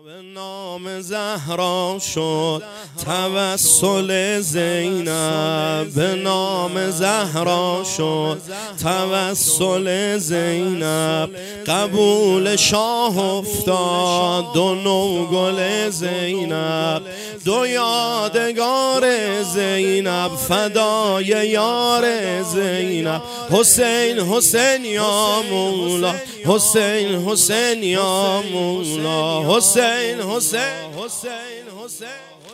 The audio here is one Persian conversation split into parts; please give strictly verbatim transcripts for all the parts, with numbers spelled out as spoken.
به نام زهرا شد توسل زینب، به نام زهرا شد توسل زینب، قبول شاه افتاد دو نوگل زینب، دو یادگار زینب فدای یار زینب. حسین حسین یا مولا، حسین حسین یا مولا، حسین حسین حسین حسین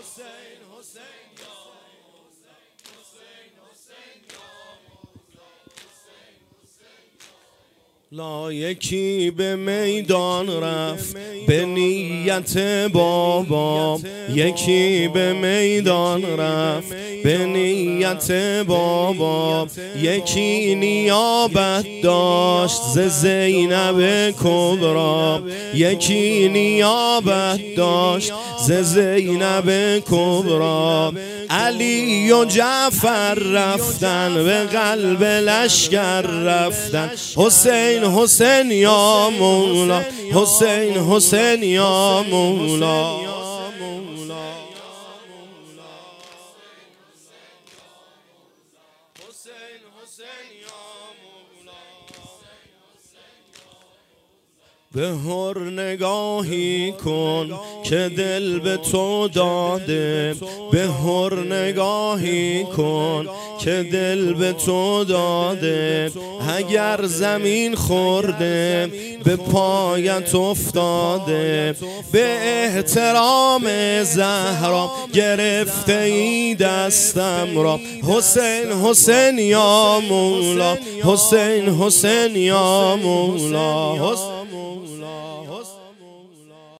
لا یکی به میدان رفت به نیت بابا، یکی به میدان رفت به نیت بابا، یکی نیابت داشت ز زینب کبرا، یکی نیابت داشت ز زینب کبرا. علی و جعفر رفتن به قلب لشکر رفتن، حسین حسین یا مولا، حسین حسین یا مولا. به هر نگاهی کن که دل به تو داده، به هر نگاهی کن که دل به تو داده. اگر زمین خورده به پایت افتاده، به احترام زهرا گرفته ای دستم را. حسین حسین یا مولا، حسین حسین یا مولا.